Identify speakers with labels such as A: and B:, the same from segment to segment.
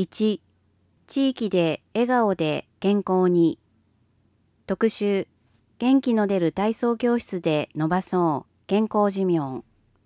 A: 1、地域で笑顔で健康に。特集、元気の出る体操教室で伸ばそう健康寿命。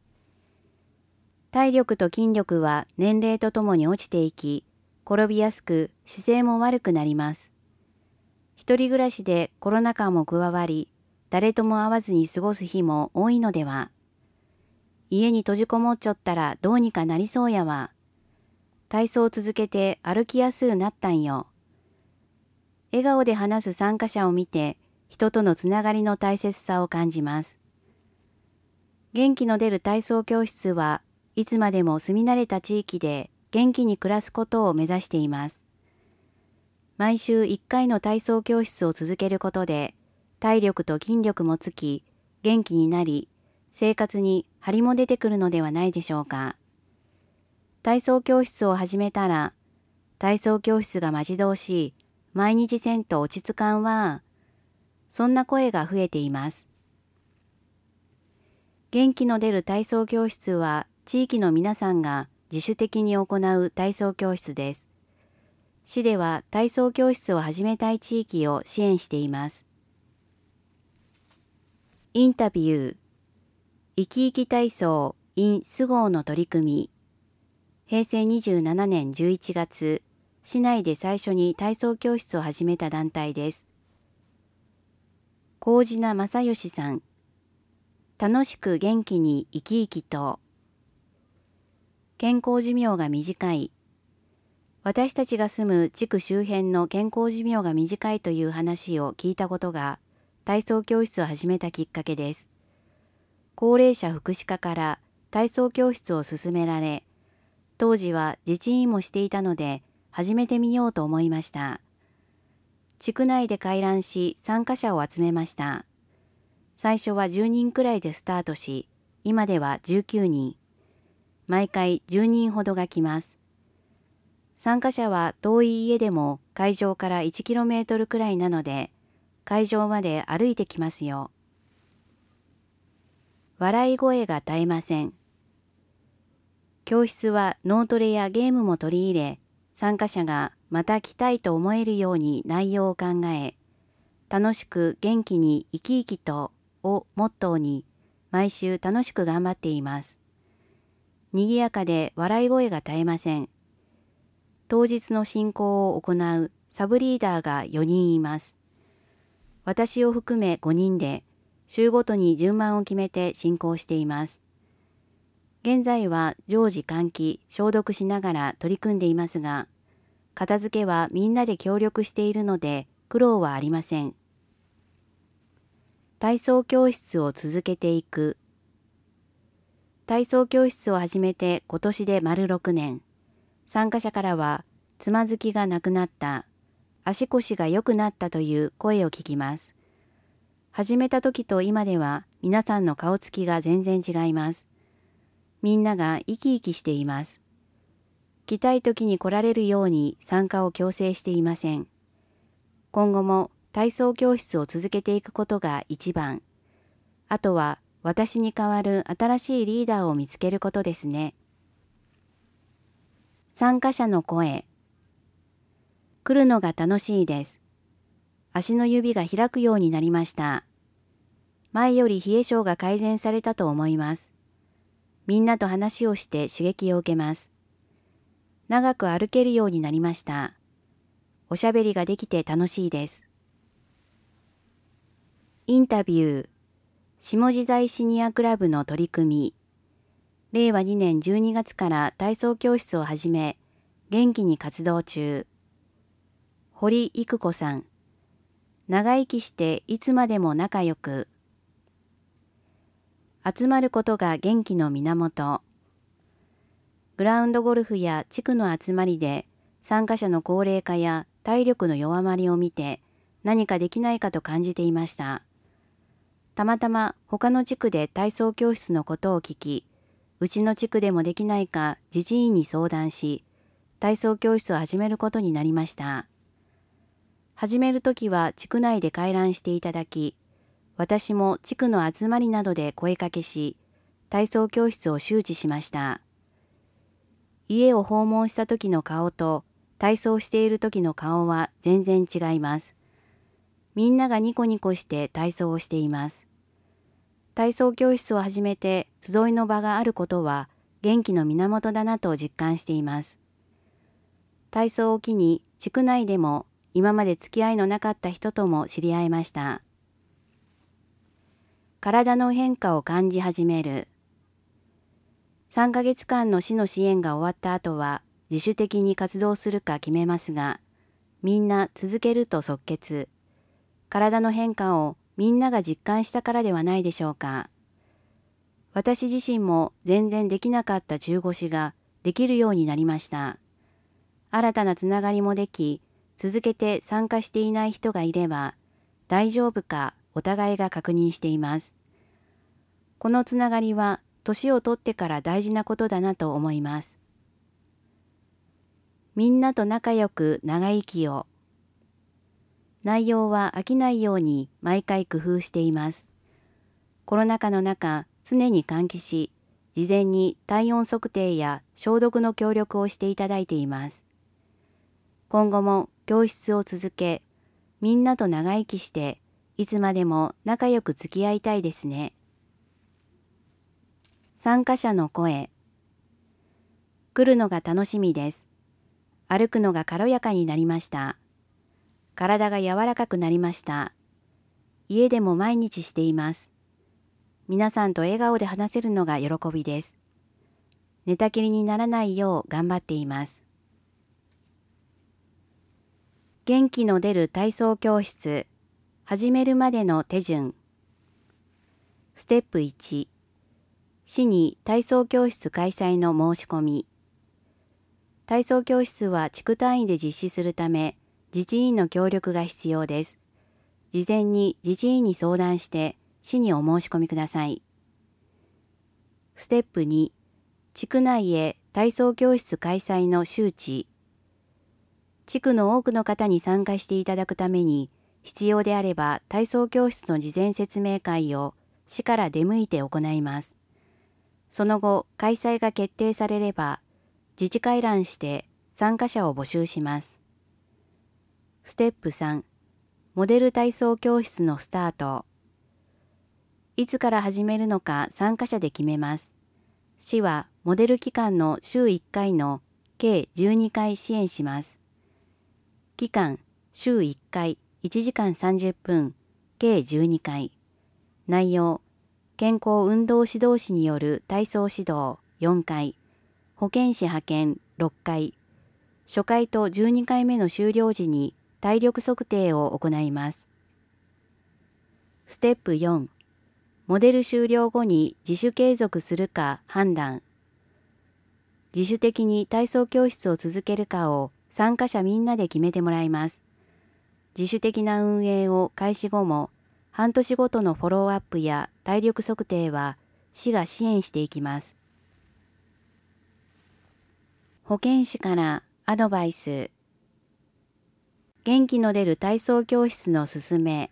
A: 体力と筋力は年齢とともに落ちていき、転びやすく姿勢も悪くなります。一人暮らしでコロナ禍も加わり、誰とも会わずに過ごす日も多いのでは。家に閉じこもっちょったらどうにかなりそうやわ。体操を続けて歩きやすうなったんよ。笑顔で話す参加者を見て、人とのつながりの大切さを感じます。元気の出る体操教室はいつまでも住み慣れた地域で元気に暮らすことを目指しています。毎週1回の体操教室を続けることで、体力と筋力もつき、元気になり、生活に張りも出てくるのではないでしょうか。体操教室を始めたら、体操教室が待ち遠しい、毎日せんと落ち着かんわ。そんな声が増えています。元気の出る体操教室は、地域の皆さんが自主的に行う体操教室です。市では体操教室を始めたい地域を支援しています。インタビュー、生き生き体操 in スゴーの取り組み。平成27年11月、市内で最初に体操教室を始めた団体です。麹名正義さん。楽しく元気に生き生きと。健康寿命が短い。私たちが住む地区周辺の健康寿命が短いという話を聞いたことが、体操教室を始めたきっかけです。高齢者福祉課から体操教室を勧められ、当時は自治委員もしていたので、始めてみようと思いました。地区内で回覧し、参加者を集めました。最初は10人くらいでスタートし、今では19人。毎回10人ほどが来ます。参加者は遠い家でも会場から1kmくらいなので、会場まで歩いてきますよ。笑い声が絶えません。教室は脳トレやゲームも取り入れ、参加者がまた来たいと思えるように内容を考え、楽しく元気に生き生きとをモットーに毎週楽しく頑張っています。賑やかで笑い声が絶えません。当日の進行を行うサブリーダーが4人います。私を含め5人で週ごとに順番を決めて進行しています。現在は常時換気、消毒しながら取り組んでいますが、片付けはみんなで協力しているので苦労はありません。体操教室を続けていく。体操教室を始めて今年で丸6年。参加者からは、つまずきがなくなった、足腰が良くなったという声を聞きます。始めた時と今では皆さんの顔つきが全然違います。みんなが生き生きしています。来たい時に来られるように参加を強制していません。今後も体操教室を続けていくことが一番。あとは私に代わる新しいリーダーを見つけることですね。参加者の声。来るのが楽しいです。足の指が開くようになりました。前より冷え性が改善されたと思います。みんなと話をして刺激を受けます。長く歩けるようになりました。おしゃべりができて楽しいです。インタビュー。下地台シニアクラブの取り組み。令和2年12月から体操教室を始め、元気に活動中。堀育子さん。長生きしていつまでも仲良く。集まることが元気の源。グラウンドゴルフや地区の集まりで参加者の高齢化や体力の弱まりを見て何かできないかと感じていました。たまたま他の地区で体操教室のことを聞き、うちの地区でもできないか自治委員に相談し、体操教室を始めることになりました。始めるときは地区内で回覧していただき、私も地区の集まりなどで声かけし、体操教室を周知しました。家を訪問した時の顔と体操している時の顔は全然違います。みんながニコニコして体操をしています。体操教室を始めて集いの場があることは元気の源だなと実感しています。体操を機に地区内でも今まで付き合いのなかった人とも知り合いました。体の変化を感じ始める。3ヶ月間の市の支援が終わった後は自主的に活動するか決めますが、みんな続けると即決。体の変化をみんなが実感したからではないでしょうか。私自身も全然できなかった中腰ができるようになりました。新たなつながりもでき、続けて参加していない人がいれば、大丈夫かお互いが確認しています。このつながりは年を取ってから大事なことだなと思います。みんなと仲良く長生きを。内容は飽きないように毎回工夫しています。コロナ禍の中、常に換気し、事前に体温測定や消毒の協力をしていただいています。今後も教室を続け、みんなと長生きして、いつまでも仲良く付き合いたいですね。参加者の声。来るのが楽しみです。歩くのが軽やかになりました。体が柔らかくなりました。家でも毎日しています。皆さんと笑顔で話せるのが喜びです。寝たきりにならないよう頑張っています。元気の出る体操教室。始めるまでの手順。ステップ1。市に体操教室開催の申し込み。体操教室は地区単位で実施するため、自治委員の協力が必要です。事前に自治委員に相談して市にお申し込みください。ステップ2、地区内へ体操教室開催の周知。地区の多くの方に参加していただくために、必要であれば体操教室の事前説明会を市から出向いて行います。その後、開催が決定されれば、自治会覧して参加者を募集します。ステップ3、モデル体操教室のスタート。いつから始めるのか参加者で決めます。市はモデル期間の週1回の計12回支援します。期間、週1回1時間30分、計12回。内容、健康運動指導士による体操指導4回。保健師派遣6回。初回と12回目の終了時に体力測定を行います。ステップ4、モデル終了後に自主継続するか判断。自主的に体操教室を続けるかを参加者みんなで決めてもらいます。自主的な運営を開始後も、半年ごとのフォローアップや体力測定は市が支援していきます。保健師からアドバイス。元気の出る体操教室のすすめ。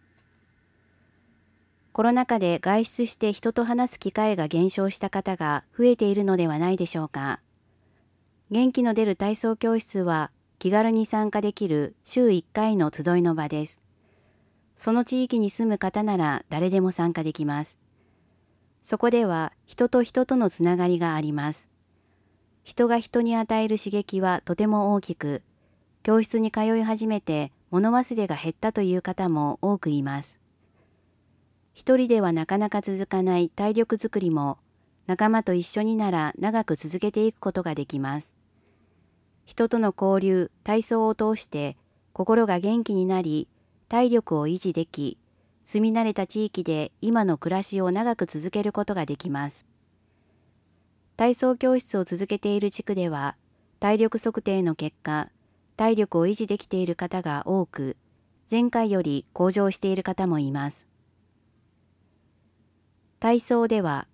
A: コロナ禍で外出して人と話す機会が減少した方が増えているのではないでしょうか。元気の出る体操教室は気軽に参加できる週1回の集いの場です。その地域に住む方なら誰でも参加できます。そこでは人と人とのつながりがあります。人が人に与える刺激はとても大きく、教室に通い始めて物忘れが減ったという方も多くいます。一人ではなかなか続かない体力づくりも、仲間と一緒になら長く続けていくことができます。人との交流、体操を通して心が元気になり、体力を維持でき、住み慣れた地域で今の暮らしを長く続けることができます。体操教室を続けている地区では、体力測定の結果、体力を維持できている方が多く、前回より向上している方もいます。体操では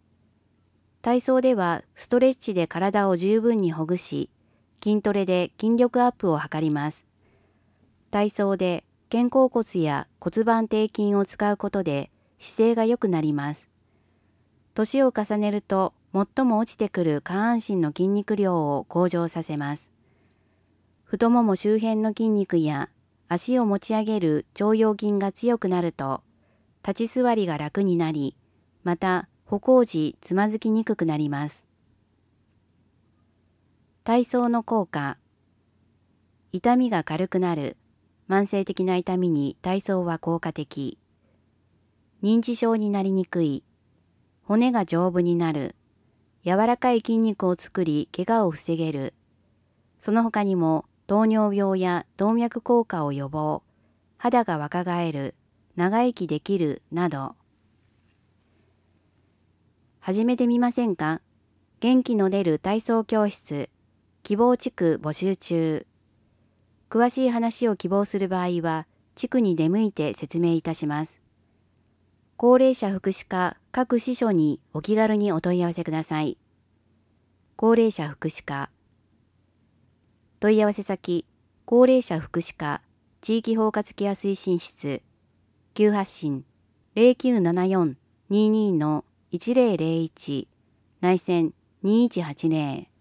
A: ストレッチで体を十分にほぐし、筋トレで筋力アップを図ります。体操で肩甲骨や骨盤底筋を使うことで姿勢が良くなります。年を重ねると最も落ちてくる下半身の筋肉量を向上させます。 太もも周辺の筋肉や足を持ち上げる腸腰筋が強くなると、立ち座りが楽になり、また歩行時つまずきにくくなります。体操の効果。痛みが軽くなる。慢性的な痛みに体操は効果的。認知症になりにくい。骨が丈夫になる。柔らかい筋肉を作り、怪我を防げる。その他にも、糖尿病や動脈硬化を予防、肌が若返る、長生きできるなど。始めてみませんか？元気の出る体操教室、希望地区募集中。詳しい話を希望する場合は、地区に出向いて説明いたします。高齢者福祉課各支所にお気軽にお問い合わせください。高齢者福祉課。問い合わせ先、高齢者福祉課地域包括ケア推進室、急発進 0974-22-1001 内線2180